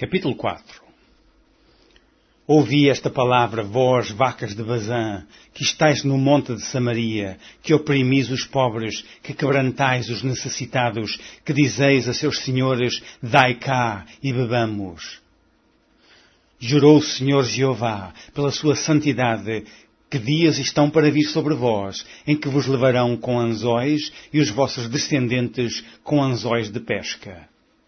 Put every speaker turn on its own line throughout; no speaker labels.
Capítulo 4. Ouvi esta palavra, vós, vacas de Bazã, que estáis no monte de Samaria, que oprimis os pobres, que quebrantais os necessitados, que dizeis a seus senhores, dai cá e bebamos. Jurou o Senhor Jeová, pela sua santidade, que dias estão para vir sobre vós, em que vos levarão com anzóis e os vossos descendentes com anzóis de pesca.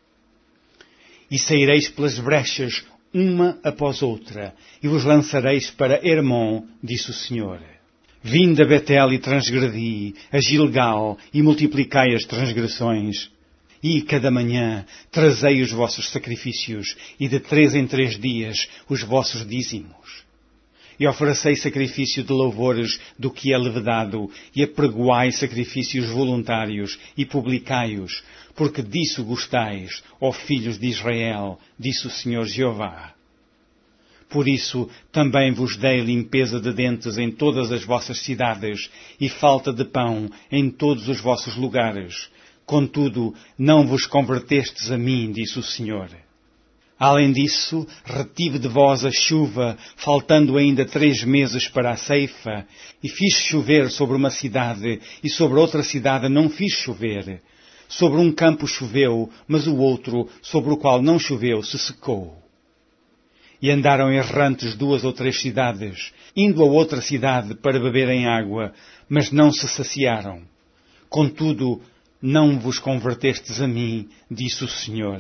E saireis pelas brechas, uma após outra, e vos lançareis para Hermon, disse o Senhor. Vinde a Betel e transgredi, a Gilgal, e multiplicai as transgressões. E cada manhã trazei os vossos sacrifícios, e de 3 em 3 dias os vossos dízimos. E oferecei sacrifício de louvores do que é levedado, e apregoai sacrifícios voluntários, e publicai-os, porque disso gostais, ó filhos de Israel, disse o Senhor Jeová. Por isso também vos dei limpeza de dentes em todas as vossas cidades, e falta de pão em todos os vossos lugares. Contudo, não vos convertestes a mim, disse o Senhor. Além disso, retive de vós a chuva, faltando ainda 3 meses para a ceifa, e fiz chover sobre uma cidade, e sobre outra cidade não fiz chover. Sobre um campo choveu, mas o outro, sobre o qual não choveu, se secou. E andaram errantes 2 ou 3 cidades, indo a outra cidade para beberem água, mas não se saciaram. Contudo, não vos convertestes a mim, disse o Senhor.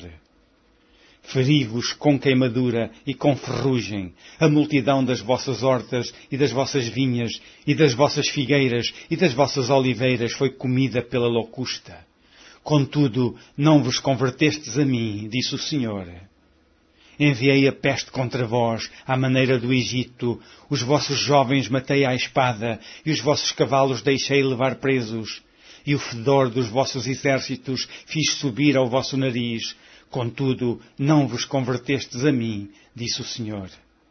Feri-vos com queimadura e com ferrugem, a multidão das vossas hortas e das vossas vinhas e das vossas figueiras e das vossas oliveiras foi comida pela locusta. Contudo, não vos convertestes a mim, disse o Senhor. Enviei a peste contra vós, à maneira do Egito, os vossos jovens matei à espada, e os vossos cavalos deixei levar presos, e o fedor dos vossos exércitos fiz subir ao vosso nariz. Contudo, não vos convertestes a mim, disse o Senhor.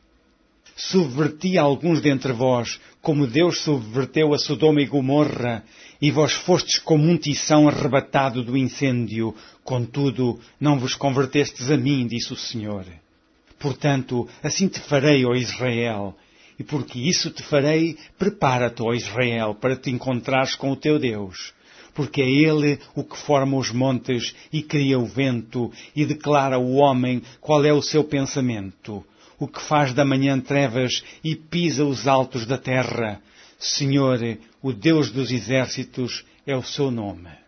Subverti alguns dentre vós, como Deus subverteu a Sodoma e Gomorra, e vós fostes como um tição arrebatado do incêndio. Contudo, não vos convertestes a mim, disse o Senhor. Portanto, assim te farei, ó Israel, e porque isso te farei, prepara-te, ó Israel, para te encontrares com o teu Deus. Porque é Ele o que forma os montes e cria o vento e declara ao homem qual é o seu pensamento, o que faz da manhã trevas e pisa os altos da terra. Senhor, o Deus dos exércitos é o seu nome.